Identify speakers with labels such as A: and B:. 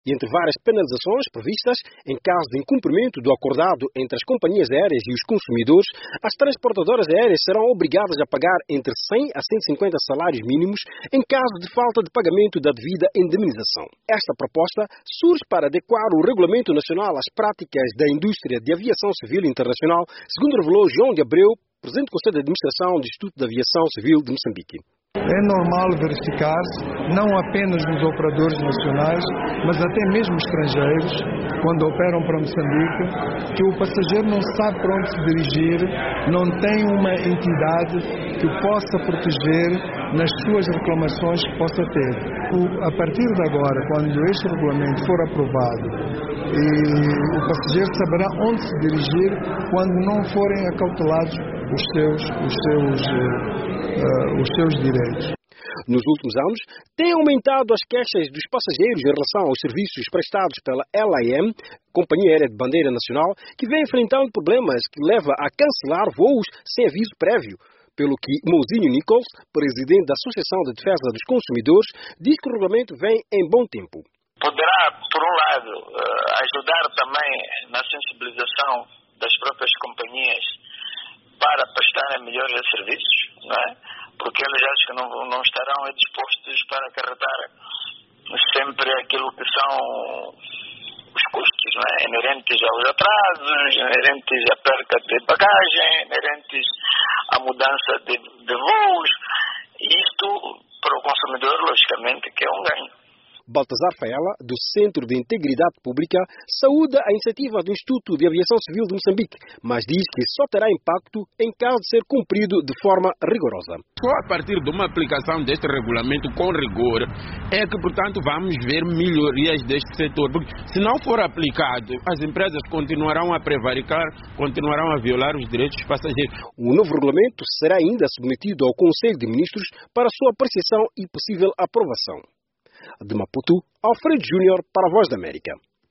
A: E entre várias penalizações previstas, em caso de incumprimento do acordado entre as companhias aéreas e os consumidores, as transportadoras aéreas serão obrigadas a pagar entre 100 a 150 salários mínimos em caso de falta de pagamento da devida indemnização. Esta proposta surge para adequar o Regulamento Nacional às práticas da indústria de aviação civil internacional, segundo revelou João de Abreu, presidente do Conselho de Administração do Instituto de Aviação Civil de Moçambique.
B: É normal verificar-se, não apenas nos operadores nacionais, mas até mesmo estrangeiros, quando operam para Moçambique, que o passageiro não sabe para onde se dirigir, não tem uma entidade que o possa proteger nas suas reclamações que possa ter. A partir de agora, quando este regulamento for aprovado, o passageiro saberá onde se dirigir quando não forem acautelados os seus direitos.
A: Nos últimos anos, têm aumentado as queixas dos passageiros em relação aos serviços prestados pela LAM, Companhia Aérea de Bandeira Nacional, que vem enfrentando problemas que levam a cancelar voos sem aviso prévio. Pelo que Mozinho Nichols, presidente da Associação de Defesa dos Consumidores, diz que o regulamento vem em bom tempo.
C: Poderá, por um lado, ajudar também na sensibilização das próprias companhias para prestarem melhores serviços, não é? Porque eles acho que não estarão dispostos para acarretar sempre aquilo que são os custos, não é? Inerentes aos atrasos, inerentes à perca de bagagem, inerentes à mudança de voos. E isto, para o consumidor, logicamente, que é um ganho.
A: Baltazar Faela, do Centro de Integridade Pública, saúda a iniciativa do Instituto de Aviação Civil de Moçambique, mas diz que só terá impacto em caso de ser cumprido de forma rigorosa.
D: Só a partir de uma aplicação deste regulamento com rigor é que, portanto, vamos ver melhorias deste setor. Porque se não for aplicado, as empresas continuarão a prevaricar, continuarão a violar os direitos dos passageiros.
A: O novo regulamento será ainda submetido ao Conselho de Ministros para sua apreciação e possível aprovação. De Maputo, Alfredo Júnior para a Voz da América.